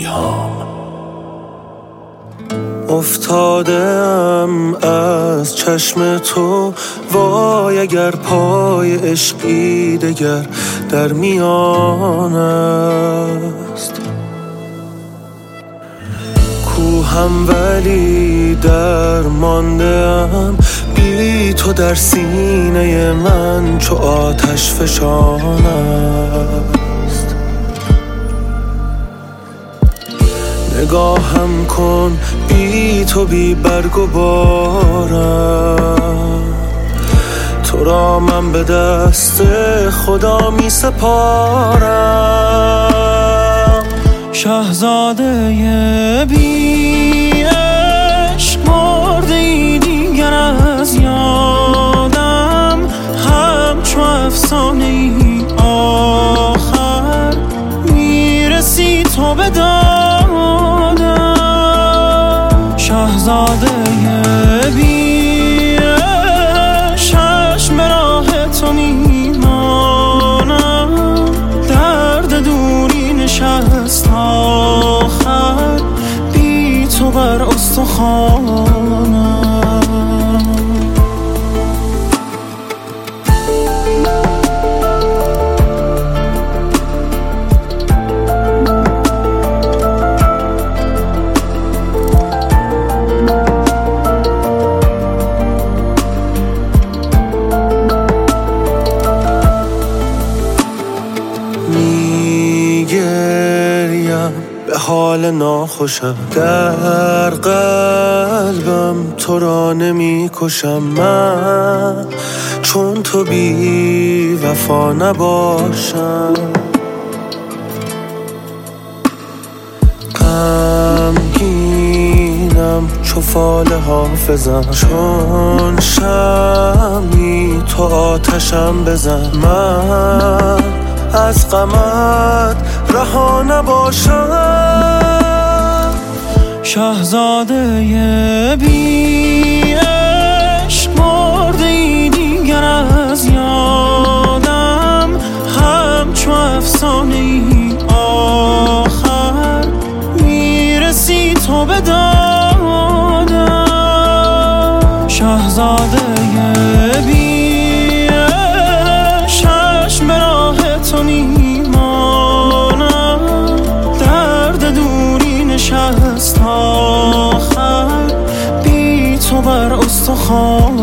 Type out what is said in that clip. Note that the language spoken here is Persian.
افتادم از چشم تو، وای اگر پای عشقی دگر در میان است. کوهم ولی درمانده‌ام، بی تو در سینه من چو آتش فشان است. نگاهم کن بی تو بی برگ و بارم، تو را من به دست خدا می سپارم. شاهزاده بی عشق مرده ای دیگر از یادم، همچو افسانه ای آخر میرسی تو به دادم. شاهزاده بی عشق چشم به راه تو میمانم، درد دوری نشست آخر بی تو بر استخوانم. به حال ناخوشم در قلبم، تو را نمی کشم من چون تو بی وفا نباشم. غمگینم چو فال حافظم، چون شمعی تو آتشم بزن، من از غمت رها نباشم. شاهزاده بی عشق مرده ای دیگر از یادم، همچو افسانه ای آخر میرسی تو به دادم. شاهزاده بی عشق چشم به راه تو میمانم، درد دوری نشست آخر بی تو بر استخوان.